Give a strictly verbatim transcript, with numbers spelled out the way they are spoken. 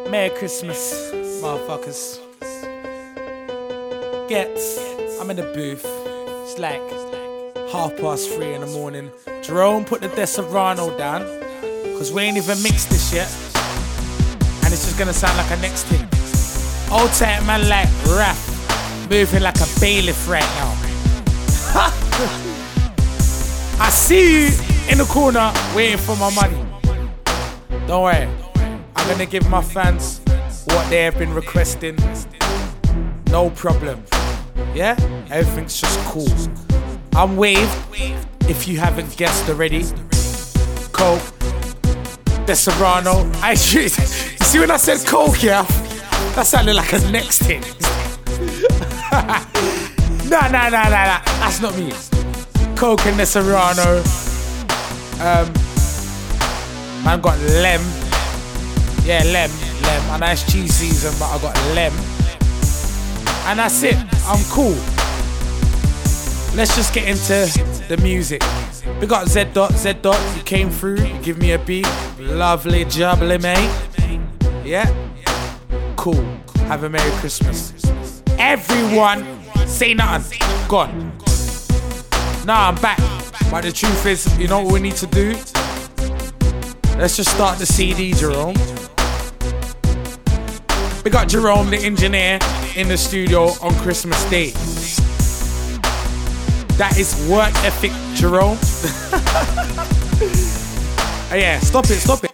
Merry Christmas, motherfuckers. Gets, I'm in the booth. It's like half past three in the morning. Jerome, put the Deserano down, cause we ain't even mixed this yet. And it's just gonna sound like a next thing. Old tight man like Raph, moving like a bailiff right now. I see you in the corner waiting for my money. Don't worry, I'm gonna give my fans what they have been requesting. No problem. Yeah? Everything's just cool. I'm Wave, if you haven't guessed already. Coke, Deserano. I you see when I said Coke, yeah? That sounded like a next thing. Nah, nah, nah, nah, nah. That's not me. Coke and Deserano. Um, man got Lem. Yeah, Lem, Lem. I know it's cheese season, but I got Lem. And that's it. I'm cool. Let's just get into the music. We got Z Dot, Z Dot. You came through. You give me a beat. Lovely jubbly, mate. Yeah. Cool. Have a Merry Christmas. Everyone, say nothing. Gone. Nah, I'm back. But the truth is, you know what we need to do? Let's just start the C D, Jerome. We got Jerome, the engineer, in the studio on Christmas Day. That is work ethic, Jerome. Oh yeah, stop it, stop it.